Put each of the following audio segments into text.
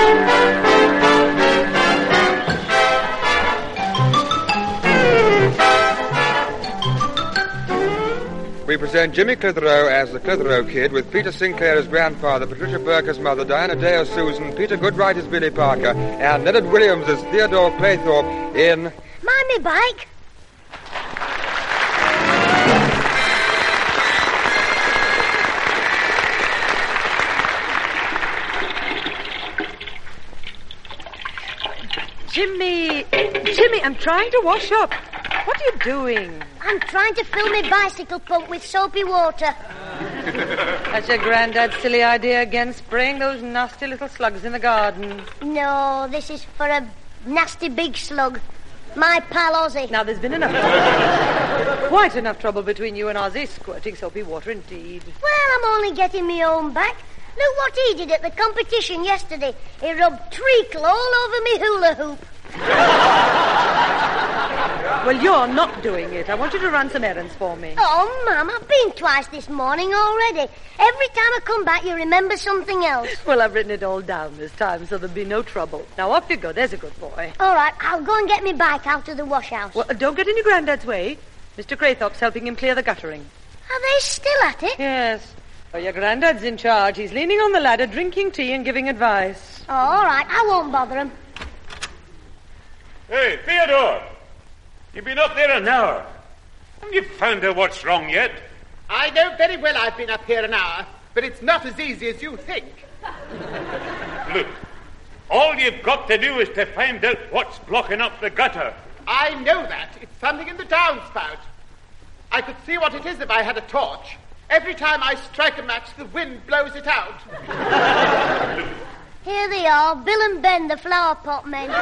We present Jimmy Clitheroe as the Clitheroe Kid, with Peter Sinclair as grandfather, Patricia Burke as mother, Diana Day as Susan, Peter Goodright as Billy Parker, and Leonard Williams as Theodore Claythorpe in... Mind me bike. Jimmy, I'm trying to wash up. What are you doing? I'm trying to fill my bicycle pump with soapy water. That's your granddad's silly idea again, spraying those nasty little slugs in the garden. No, this is for a nasty big slug. My pal Ozzy. Now, there's been enough quite enough trouble between you and Ozzy, squirting soapy water indeed. Well, I'm only getting me own back. Look what he did at the competition yesterday. He rubbed treacle all over me hula hoop. Well, you're not doing it. I want you to run some errands for me. Oh, Mum, I've been twice this morning already. Every time I come back, you remember something else. Well, I've written it all down this time, so there'll be no trouble. Now, off you go. There's a good boy. All right, I'll go and get my bike out of the wash house. Well, don't get in your granddad's way. Mr. Craythorpe's helping him clear the guttering. Are they still at it? Yes. Well, your granddad's in charge. He's leaning on the ladder, drinking tea and giving advice. Oh, all right, I won't bother him. Hey, Theodore! You've been up there an hour. Haven't you found out what's wrong yet? I know very well I've been up here an hour, but it's not as easy as you think. Look, all you've got to do is to find out what's blocking up the gutter. I know that. It's something in the downspout. I could see what it is if I had a torch. Every time I strike a match, the wind blows it out. Here they are, Bill and Ben, the flower pot men.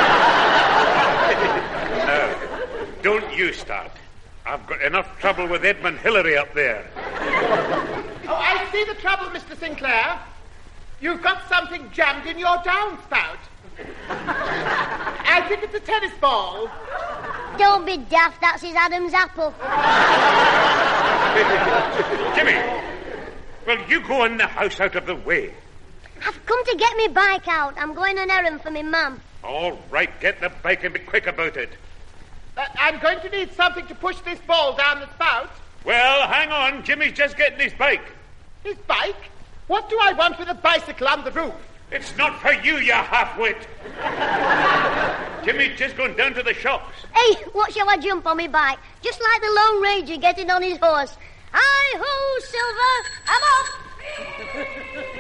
Don't you start. I've got enough trouble with Edmund Hillary up there. Oh, I see the trouble, Mr. Sinclair. You've got something jammed in your downspout. I think it's a tennis ball. Don't be daft, that's his Adam's apple. Jimmy, well, you go in the house out of the way. I've come to get me bike out. I'm going on an errand for me mum. All right, get the bike and be quick about it. I'm going to need something to push this ball down the spout. Well, hang on. Jimmy's just getting his bike. His bike? What do I want with a bicycle on the roof? It's not for you, you half-wit. Jimmy's just gone down to the shops. Hey, what shall I jump on me bike? Just like the Lone Ranger getting on his horse. Hi-ho, Silver, I'm off.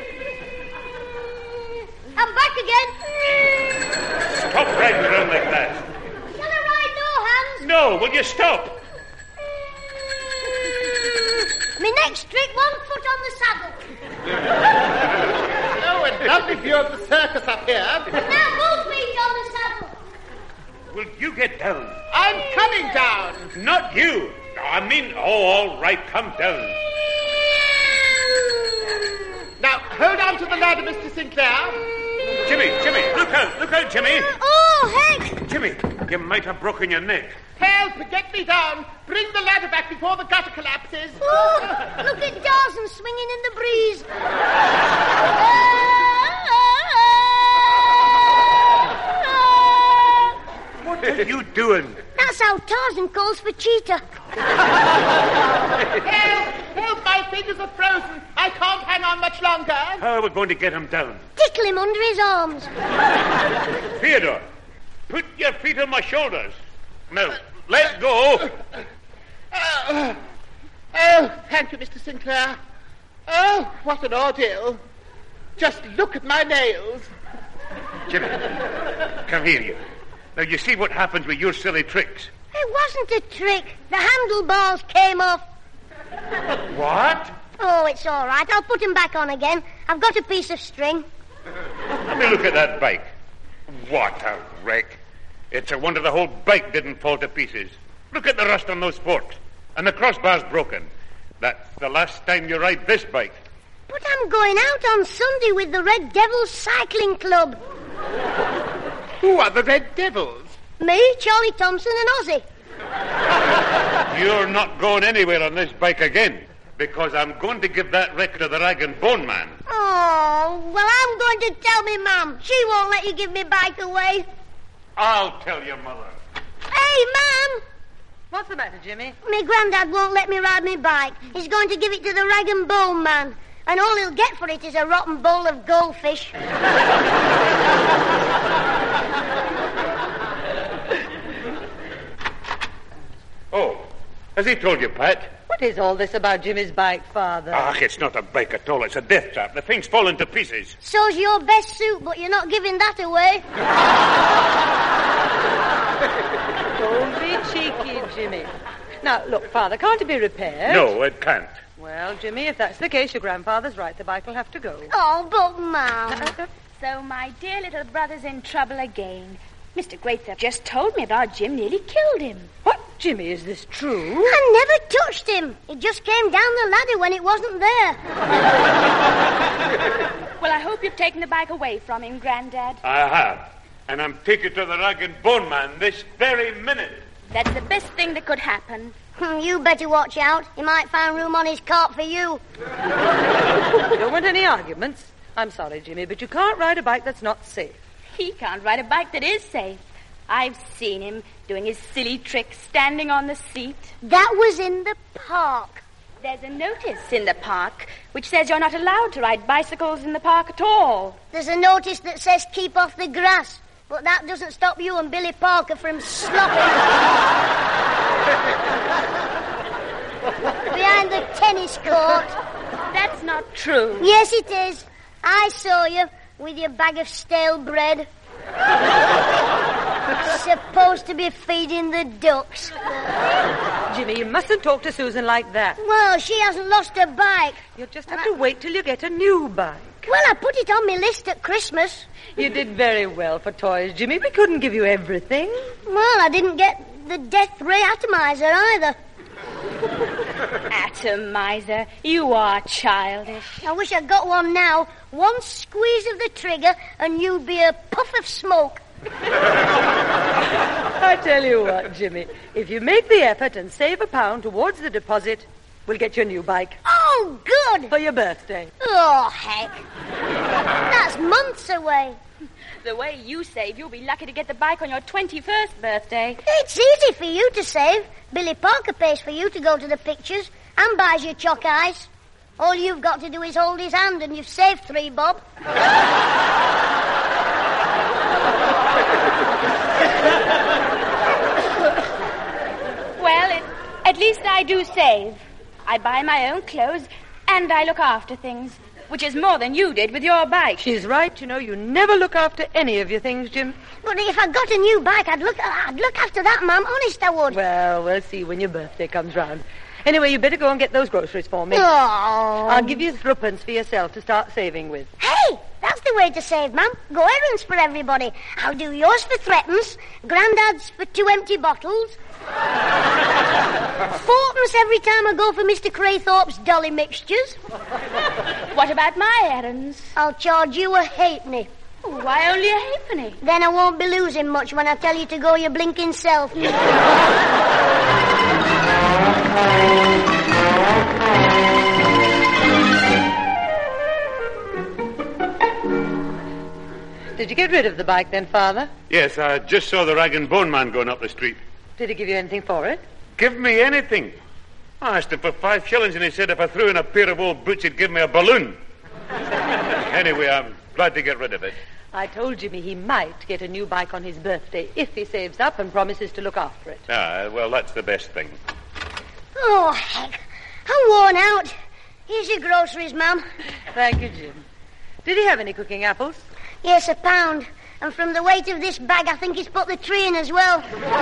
I'm back again. Stop riding around like that. Shall I ride no hands? No, will you stop? My next trick, 1 foot on the saddle. Oh, a lovely view of the circus up here. Now both feet on the saddle. Will you get down? I'm coming down. Not you. No, I mean, all right, come down. Now, hold on to the ladder, Mr. Sinclair. Jimmy, look out, Jimmy. Oh, heck! Jimmy, you might have broken your neck. Help, get me down. Bring the ladder back before the gutter collapses. Oh, look at Dawson swinging in the breeze. What are you doing? That's how Tarzan calls for cheetah. Help, my fingers are frozen. I can't hang on much longer. How are we going to get him down? Tickle him under his arms. Theodore, put your feet on my shoulders. Now, let go. Oh, thank you, Mr. Sinclair. Oh, what an ordeal. Just look at my nails. Jimmy, come here, you. Now, you see what happens with your silly tricks. It wasn't a trick. The handlebars came off. What? Oh, it's all right. I'll put him back on again. I've got a piece of string. Let me look at that bike. What a wreck. It's a wonder the whole bike didn't fall to pieces. Look at the rust on those forks. And the crossbar's broken. That's the last time you ride this bike. But I'm going out on Sunday with the Red Devils Cycling Club. Who are the Red Devils? Me, Charlie Thompson and Ozzy. You're not going anywhere on this bike again, because I'm going to give that wreck to the Rag and Bone Man. Oh, well, I'm going to tell me Mum. She won't let you give me bike away. I'll tell your mother. Hey, Mum! What's the matter, Jimmy? Me granddad won't let me ride me bike. He's going to give it to the rag and bone man. And all he'll get for it is a rotten bowl of goldfish. Oh, has he told you, Pat? What is all this about Jimmy's bike, Father? Ah, it's not a bike at all. It's a death trap. The thing's fallen to pieces. So's your best suit, but you're not giving that away. Don't be cheeky, Jimmy. Now, look, Father, can't it be repaired? No, it can't. Well, Jimmy, if that's the case, your grandfather's right. The bike will have to go. Oh, but Mum. So my dear little brother's in trouble again. Mr. Greatser just told me about Jim nearly killed him. What? Jimmy, is this true? I never touched him. He just came down the ladder when it wasn't there. Well, I hope you've taken the bike away from him, Grandad. I have. And I'm taking to the rag and bone man this very minute. That's the best thing that could happen. You better watch out. He might find room on his cart for you. I don't want any arguments. I'm sorry, Jimmy, but you can't ride a bike that's not safe. He can't ride a bike that is safe. I've seen him doing his silly trick standing on the seat. That was in the park. There's a notice in the park which says you're not allowed to ride bicycles in the park at all. There's a notice that says keep off the grass, but that doesn't stop you and Billy Parker from slopping behind the tennis court. That's not true. Yes, it is. I saw you with your bag of stale bread. Supposed to be feeding the ducks. Jimmy, you mustn't talk to Susan like that. Well, she hasn't lost her bike. You'll just have to wait till you get a new bike. Well, I put it on my list at Christmas. You did very well for toys, Jimmy. We couldn't give you everything. Well, I didn't get the death ray atomizer either. Atomizer, you are childish. I wish I'd got one now. One squeeze of the trigger and you'd be a puff of smoke. I tell you what, Jimmy, if you make the effort and save £1 towards the deposit, we'll get you a new bike. Oh, good! For your birthday. Oh, heck. That's months away. The way you save, you'll be lucky to get the bike on your 21st birthday. It's easy for you to save. Billy Parker pays for you to go to the pictures and buys you chalk ice. All you've got to do is hold his hand and you've saved 3 bob. Well, at least I do save. I buy my own clothes and I look after things, which is more than you did with your bike. She's right. You know, you never look after any of your things, Jim. But if I got a new bike, I'd look after that, Mum. Honest, I would. Well, we'll see when your birthday comes round. Anyway, you better go and get those groceries for me. Oh. I'll give you 3 for yourself to start saving with. Hey, that's the way to save, Mum. Go errands for everybody. I'll do yours for 3pence, Grandad's for 2 empty bottles, 4pence every time I go for Mr. Craythorpe's dolly mixtures. What about my errands? I'll charge you a halfpenny. Oh, why only a halfpenny? Then I won't be losing much when I tell you to go your blinking self. Did you get rid of the bike then, Father? Yes, I just saw the rag and bone man going up the street. Did he give you anything for it? Give me anything. I asked him for 5 shillings and he said if I threw in a pair of old boots he'd give me a balloon. Anyway, I'm glad to get rid of it. I told Jimmy he might get a new bike on his birthday if he saves up and promises to look after it. Ah, well, that's the best thing. Oh, heck. I'm worn out. Here's your groceries, Mum. Thank you, Jim. Did he have any cooking apples? Yes, £1. And from the weight of this bag, I think he's put the tree in as well.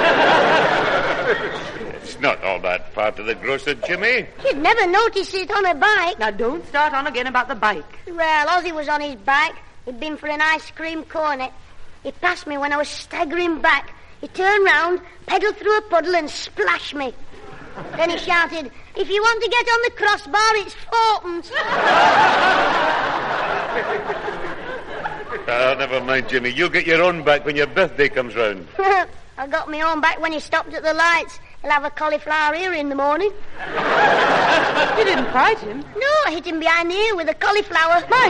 It's not all that far to the grocer, Jimmy. You'd never notice it on a bike. Now, don't start on again about the bike. Well, Ozzy was on his bike. He'd been for an ice cream cornet. He passed me when I was staggering back. He turned round, pedalled through a puddle and splashed me. Then he shouted, if you want to get on the crossbar, it's 4pence. Oh, never mind, Jimmy. You get your own back when your birthday comes round. I got my own back when he stopped at the lights. He'll have a cauliflower ear in the morning. You didn't fight him. No, I hit him behind the ear with a cauliflower. My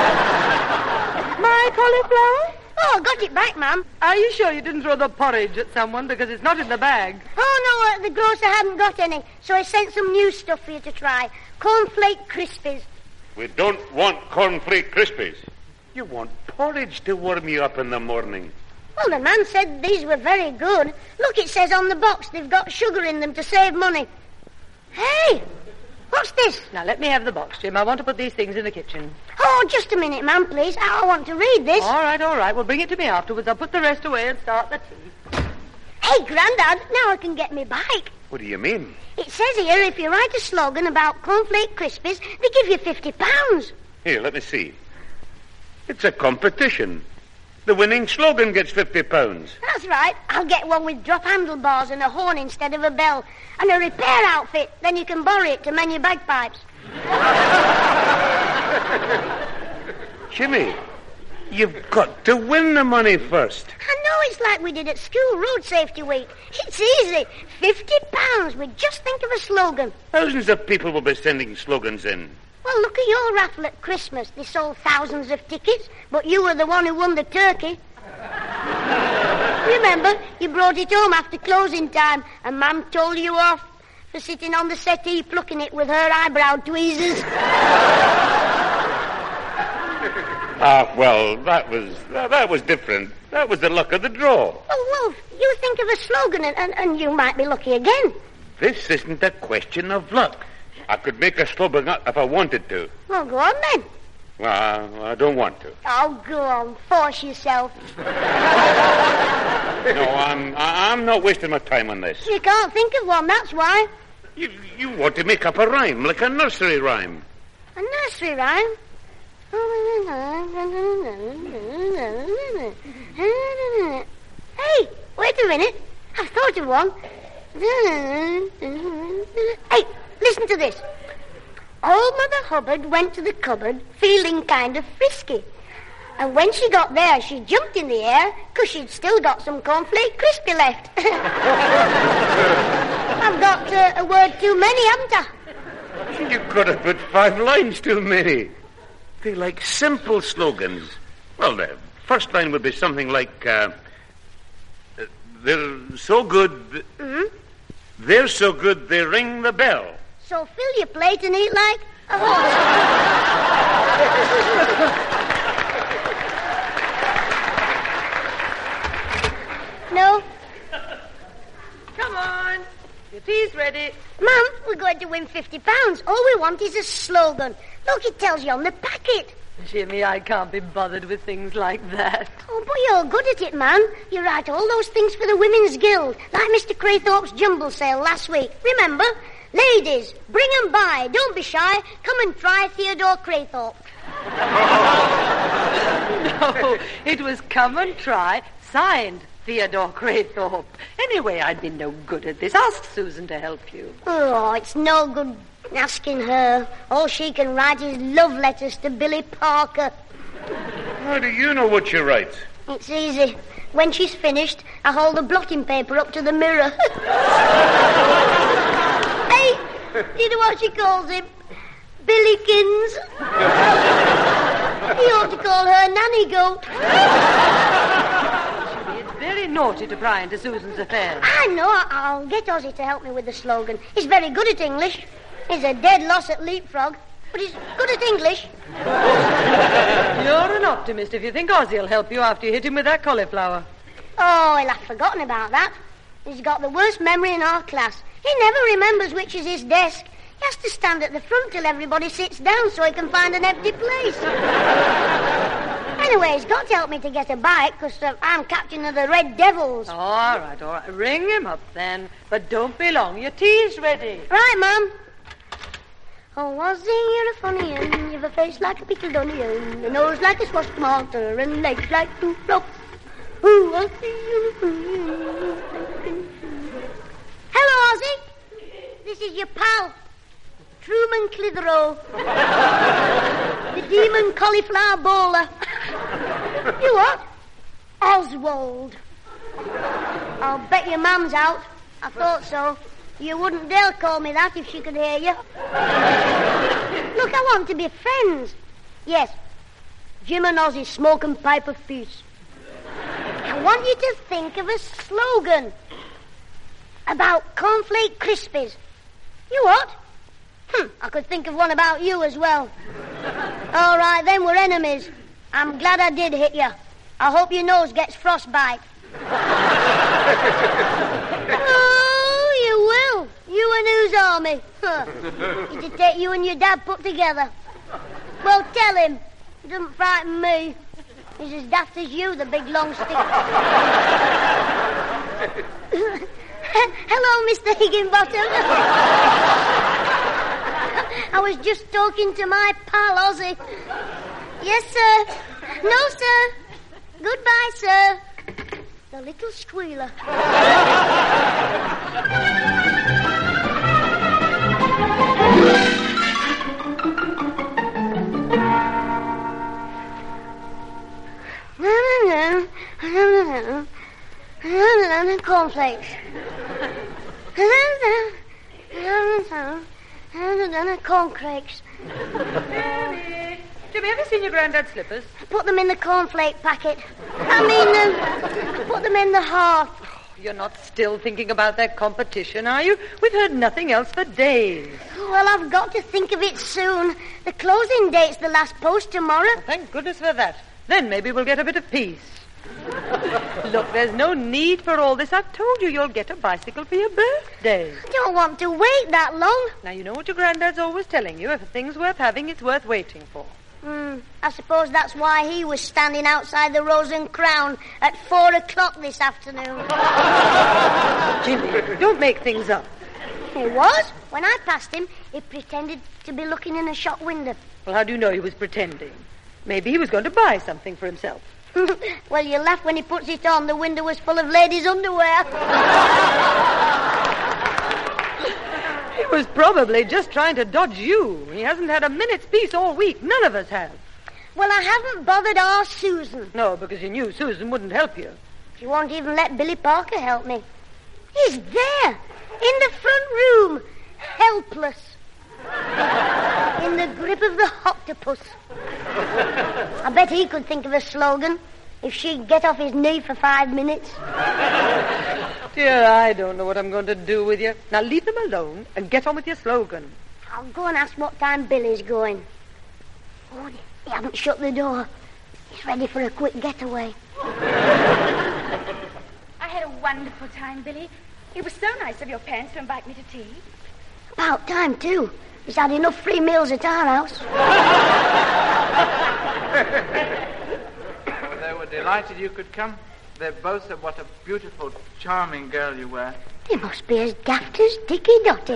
cauliflower? Oh, I got it back, ma'am. Are you sure you didn't throw the porridge at someone because it's not in the bag? Oh, no, the grocer hadn't got any, so I sent some new stuff for you to try. Cornflake Crispies. We don't want cornflake crispies. You want porridge to warm you up in the morning. Well, the man said these were very good. Look, it says on the box they've got sugar in them to save money. Hey, what's this? Now, let me have the box, Jim. I want to put these things in the kitchen. Oh, just a minute, ma'am, please. I want to read this. All right. Well, bring it to me afterwards. I'll put the rest away and start the tea. Hey, Grandad, now I can get me bike. What do you mean? It says here if you write a slogan about Cornflake Crispies, they give you £50. Here, let me see. It's a competition. The winning slogan gets £50. That's right. I'll get one with drop handlebars and a horn instead of a bell. And a repair outfit. Then you can borrow it to mend your bagpipes. Jimmy, you've got to win the money first. I know, it's like we did at school, Road Safety Week. It's easy. £50. We just think of a slogan. Thousands of people will be sending slogans in. Well, look at your raffle at Christmas. They sold thousands of tickets, but you were the one who won the turkey. Remember, you brought it home after closing time, and Mum told you off for sitting on the settee plucking it with her eyebrow tweezers. Well, that was different. That was the luck of the draw. Oh, Wolf, you think of a slogan and you might be lucky again. This isn't a question of luck. I could make a slogan up if I wanted to. Well, go on then. Well, I don't want to. Oh, go on. Force yourself. No, I'm not wasting my time on this. You can't think of one, that's why. You want to make up a rhyme, like a nursery rhyme. A nursery rhyme? Hey, wait a minute. I've thought of one. Hey, listen to this. Old Mother Hubbard went to the cupboard feeling kind of frisky. And when she got there, she jumped in the air because she'd still got some cornflake crispy left. I've got a word too many, haven't I? You've got to put 5 lines too many. They like simple slogans. Well, the first line would be something like, they're so good... Mm-hmm. They're so good they ring the bell. So fill your plate and eat like a horse. No? Come on. Your tea's ready. Mum, we're going to win £50. All we want is a slogan. Look, it tells you on the packet. Jimmy, I can't be bothered with things like that. Oh, but you're good at it, man. You write all those things for the Women's Guild, like Mr. Craythorpe's jumble sale last week. Remember? Ladies, bring 'em by. Don't be shy. Come and try Theodore Craythorpe. No, it was come and try, signed Theodore Craythorpe. Anyway, I'd be no good at this. Ask Susan to help you. Oh, it's no good asking her. All she can write is love letters to Billy Parker. How do you know what she writes? It's easy. When she's finished, I hold the blotting paper up to the mirror. Hey, do you know what she calls him? Billykins. He ought to call her Nanny Goat. It's very naughty to pry into Susan's affairs. I know. I'll get Ozzy to help me with the slogan. He's very good at English. He's a dead loss at leapfrog, but he's good at English. You're an optimist if you think Ozzy'll help you after you hit him with that cauliflower. Oh, he'll have forgotten about that. He's got the worst memory in our class. He never remembers which is his desk. He has to stand at the front till everybody sits down so he can find an empty place. Anyway, he's got to help me to get a bike because I'm captain of the Red Devils. All right. Ring him up then. But don't be long. Your tea's ready. Right, Mum. Oh, Ozzy, you're a funny un. You've a face like a pickled onion, a nose like a squashed tomato, and legs like 2 flops. Oh, Ozzy, you're a funny un. Hello, Ozzy. This is your pal, Truman Clitheroe, the demon cauliflower bowler. You what? Oswald. I'll bet your mum's out. I thought so. You wouldn't dare call me that if she could hear you. Look, I want to be friends. Yes, Jim and Ozzy, smoke and pipe of peace. I want you to think of a slogan about cornflake crispies. You what? I could think of one about you as well. All right, then we're enemies. I'm glad I did hit you. I hope your nose gets frostbite. Oh, you will. You and whose army? It'd take you and your dad put together. Well, tell him. It doesn't frighten me. He's as daft as you, the big long stick. Hello, Mr. Higginbottom. I was just talking to my pal, Ozzy. Yes, sir. No, sir. Goodbye, sir. The little squealer. Cornflakes. Corncrakes. Jimmy, have you seen your granddad's slippers? Put them in the cornflake packet. Put them in the hearth. You're not still thinking about that competition, are you? We've heard nothing else for days. Well, I've got to think of it soon. The closing date's the last post tomorrow. Well, thank goodness for that. Then maybe we'll get a bit of peace. Look, there's no need for all this. I've told you you'll get a bicycle for your birthday. I don't want to wait that long. Now, you know what your granddad's always telling you. If a thing's worth having, it's worth waiting for. I suppose that's why he was standing outside the Rose and Crown at 4:00 this afternoon. Jimmy, don't make things up. He was. When I passed him, he pretended to be looking in a shop window. Well, how do you know he was pretending? Maybe he was going to buy something for himself. Well, you laugh when he puts it on. The window was full of ladies' underwear. He was probably just trying to dodge you. He hasn't had a minute's peace all week. None of us have. Well, I haven't bothered our Susan. No, because you knew Susan wouldn't help you. She won't even let Billy Parker help me. He's there, in the front room, helpless, in the grip of the octopus. I bet he could think of a slogan if she'd get off his knee for 5 minutes. Dear, I don't know what I'm going to do with you. Now leave them alone and get on with your slogan. I'll go and ask what time Billy's going. Oh, he hasn't shut the door. He's ready for a quick getaway. I had a wonderful time, Billy. It was so nice of your parents to invite me to tea. About time, too. He's had enough free meals at our house. They were delighted you could come. They both said what a beautiful, charming girl you were. He must be as daft as Dicky Dotty.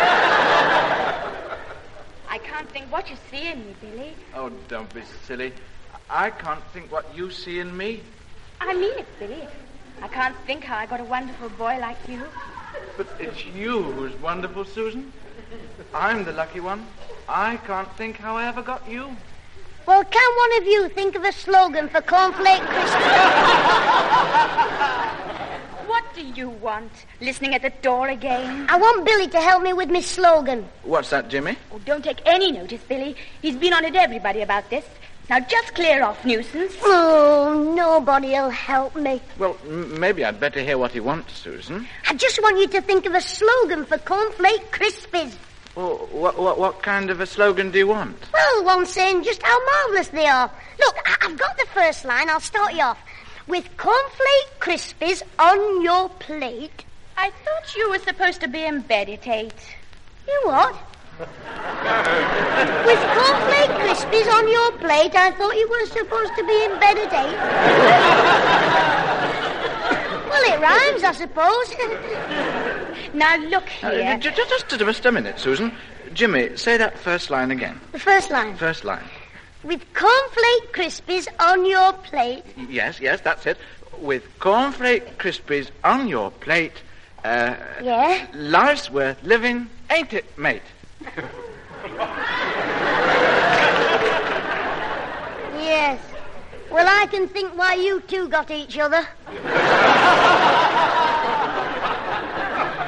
I can't think what you see in me, Billy. Oh, don't be silly. I can't think what you see in me. I mean it, Billy. I can't think how I got a wonderful boy like you. But it's you who's wonderful, Susan. I'm the lucky one. I can't think how I ever got you. Well, can one of you think of a slogan for Cornflake Christmas? What do you want? Listening at the door again? I want Billy to help me with my slogan. What's that, Jimmy? Oh, don't take any notice, Billy. He's been on at everybody about this. Now just clear off, nuisance. Oh, nobody'll help me. Well, maybe I'd better hear what he wants, Susan. I just want you to think of a slogan for Cornflake Crispies. Well, what kind of a slogan do you want? Well, one saying just how marvellous they are. Look, I've got the first line. I'll start you off. With Cornflake Crispies on your plate. I thought you were supposed to be in bed at 8. You what? With Cornflake Crispies on your plate, I thought you were supposed to be in bed at 8. Well, it rhymes, I suppose. Now, look here. Just a minute, Susan. Jimmy, say that first line again. The first line. First line. With Cornflake Crispies on your plate. Yes, that's it. With Cornflake Crispies on your plate. Yeah? Life's worth living, ain't it, mate? Yes. Well, I can think why you two got each other.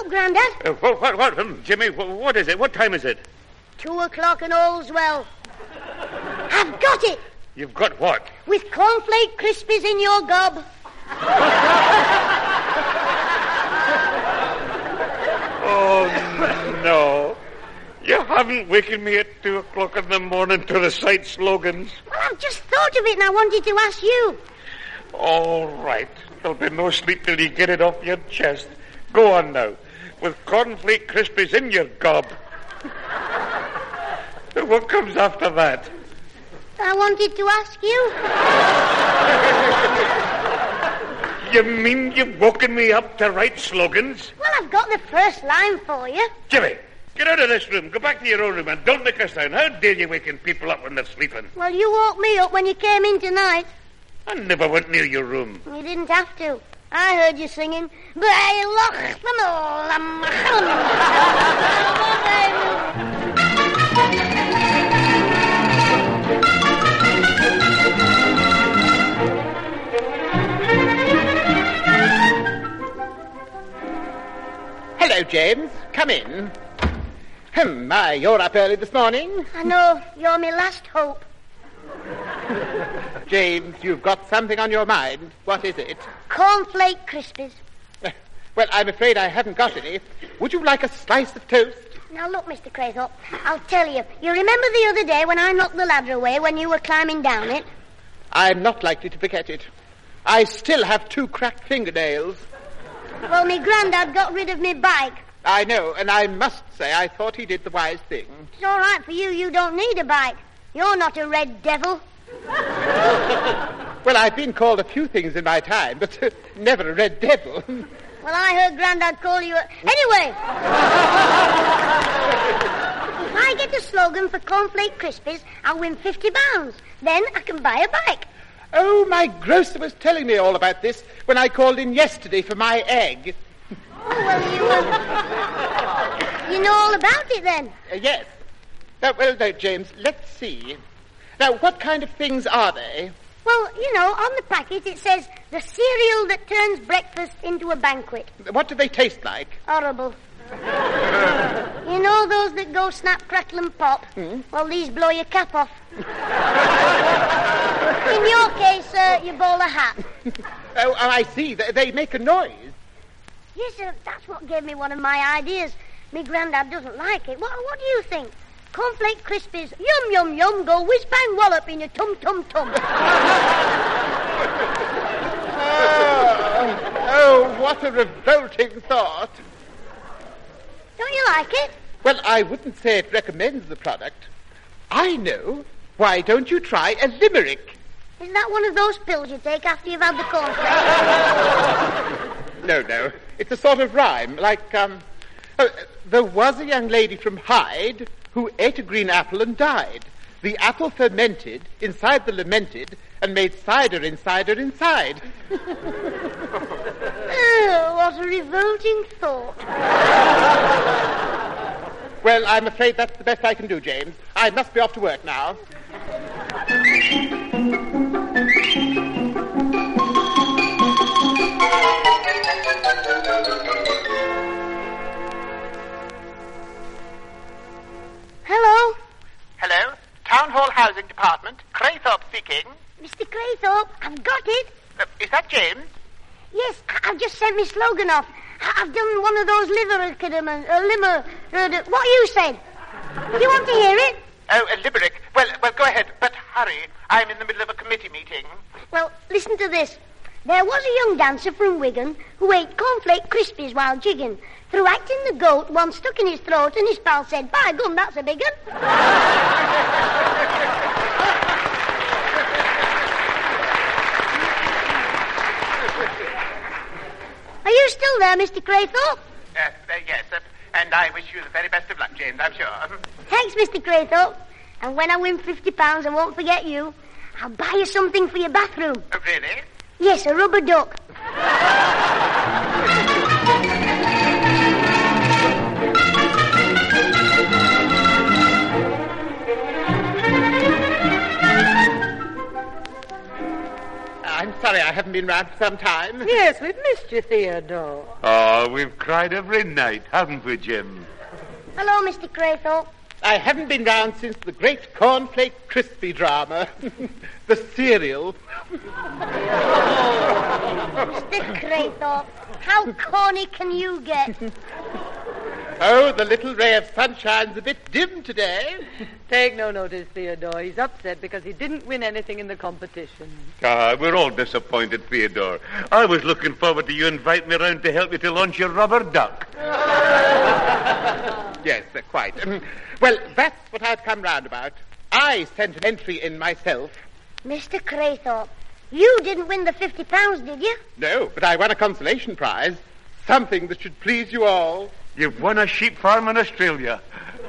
Grandad. What? Jimmy, what is it? What time is it? 2:00 and all's well. I've got it. You've got what? With cornflake crispies in your gob. Oh, no. You haven't wakened me at 2:00 in the morning to recite slogans. Well, I've just thought of it and I wanted to ask you. All right. There'll be no sleep till you get it off your chest. Go on now. With cornflake crispies in your gob. What comes after that? I wanted to ask you. You mean you've woken me up to write slogans? Well, I've got the first line for you. Jimmy, get out of this room. Go back to your own room and don't make a sound. How dare you waking people up when they're sleeping? Well, you woke me up when you came in tonight. I never went near your room. You didn't have to. I heard you singing. Hello, James. Come in. My, you're up early this morning. I know. You're my last hope. James, you've got something on your mind. What is it? Cornflake crispies. Well, I'm afraid I haven't got any. Would you like a slice of toast? Now, look, Mr. Craythorpe, I'll tell you. You remember the other day when I knocked the ladder away when you were climbing down it? I'm not likely to forget it. I still have 2 cracked fingernails. Well, me granddad got rid of me bike. I know, and I must say I thought he did the wise thing. It's all right for you. You don't need a bike. You're not a red devil. Well, I've been called a few things in my time, but never a red devil. Well, I heard Grandad call you a... Anyway! If I get a slogan for cornflake crispies, I'll win £50. Then I can buy a bike. Oh, my grocer was telling me all about this when I called in yesterday for my egg. Oh, well, you know all about it then? Yes. Now, well, no, James, let's see. Now, what kind of things are they? Well, you know, on the packet it says, the cereal that turns breakfast into a banquet. What do they taste like? Horrible. You know those that go snap, crackle and pop? Well, these blow your cap off. In your case, you bowl a hat. Oh, I see. They make a noise. Yes, sir, that's what gave me one of my ideas. Me granddad doesn't like it. What do you think? Cornflake crispies, yum, yum, yum, go whiz-bang wallop in your tum-tum-tum. Oh, what a revolting thought. Don't you like it? Well, I wouldn't say it recommends the product. I know. Why don't you try a limerick? Is that one of those pills you take after you've had the cornflakes? No. It's a sort of rhyme, like, there was a young lady from Hyde who ate a green apple and died. The apple fermented inside the lamented and made cider inside. Oh, what a revolting thought. Well, I'm afraid that's the best I can do, James. I must be off to work now. Hello? Hello? Town Hall Housing Department. Craythorpe speaking. Mr. Craythorpe, I've got it. Is that James? Yes, I've just sent me slogan off. I've done one of those what you said. Do you want to hear it? Oh, a limerick. Well, go ahead, but hurry. I'm in the middle of a committee meeting. Well, listen to this. There was a young dancer from Wigan who ate cornflake crispies while jigging. Through acting the goat, one stuck in his throat and his pal said, "By gum, that's a big un." Are you still there, Mr. Craythorpe? Yes, and I wish you the very best of luck, James, I'm sure. Thanks, Mr. Craythorpe. And when I win £50, I won't forget you. I'll buy you something for your bathroom. Oh, really? Yes, a rubber duck. sorry I haven't been round for some time. Yes, we've missed you, Theodore. Oh, we've cried every night, haven't we, Jim? Hello, Mr. Craythorpe. I haven't been round since the great Cornflake Crispy drama. The cereal. Mr. Craythorpe, how corny can you get? Oh, the little ray of sunshine's a bit dim today. Take no notice, Theodore. He's upset because he didn't win anything in the competition. We're all disappointed, Theodore. I was looking forward to you inviting me round to help you to launch your rubber duck. Yes, quite. Well, that's what I've come round about. I sent an entry in myself. Mr. Craythorpe, you didn't win the £50, did you? No, but I won a consolation prize. Something that should please you all. You've won a sheep farm in Australia.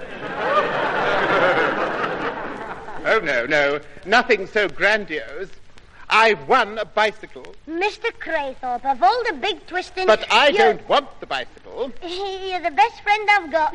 Oh, no. Nothing so grandiose. I've won a bicycle. Mr. Craythorpe, of all the big twisting... But I don't want the bicycle. You're the best friend I've got.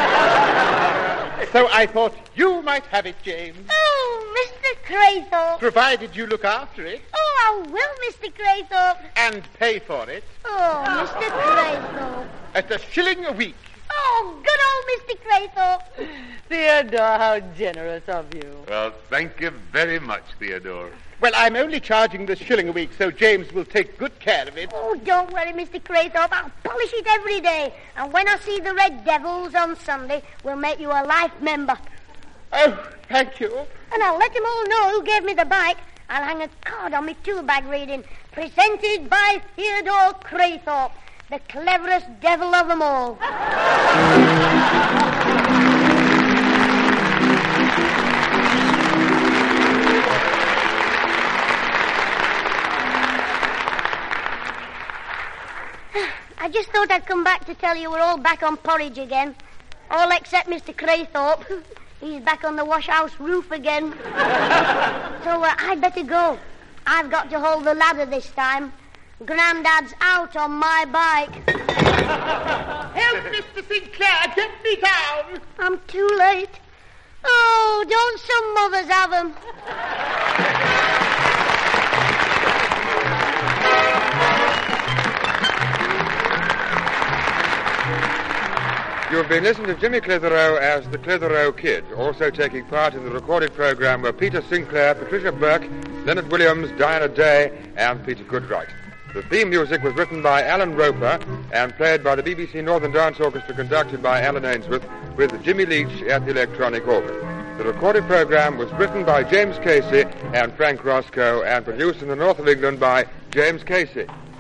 So I thought you might have it, James. Oh, Mr. Craythorpe. Provided you look after it. Oh, I will, Mr. Craythorpe. And pay for it. Oh, Mr. Craythorpe. At $1 a week. Oh, good old Mr. Craythorpe. Theodore, how generous of you. Well, thank you very much, Theodore. Well, I'm only charging the $1 a week, so James will take good care of it. Oh, don't worry, Mr. Craythorpe. I'll polish it every day. And when I see the Red Devils on Sunday, we'll make you a life member. Oh, thank you. And I'll let them all know who gave me the bike. I'll hang a card on my tool bag reading, presented by Theodore Craythorpe, the cleverest devil of them all. I just thought I'd come back to tell you we're all back on porridge again. All except Mr. Craythorpe. He's back on the wash-house roof again. So I'd better go. I've got to hold the ladder this time. Grandad's out on my bike. Help, Mr. Sinclair, get me down. I'm too late. Oh, don't some mothers have 'em? You have been listening to Jimmy Clitheroe as the Clitheroe Kid. Also taking part in the recorded program were Peter Sinclair, Patricia Burke, Leonard Williams, Diana Day, and Peter Goodright. The theme music was written by Alan Roper and played by the BBC Northern Dance Orchestra, conducted by Alan Ainsworth, with Jimmy Leach at the electronic organ. The recorded program was written by James Casey and Frank Roscoe and produced in the north of England by James Casey.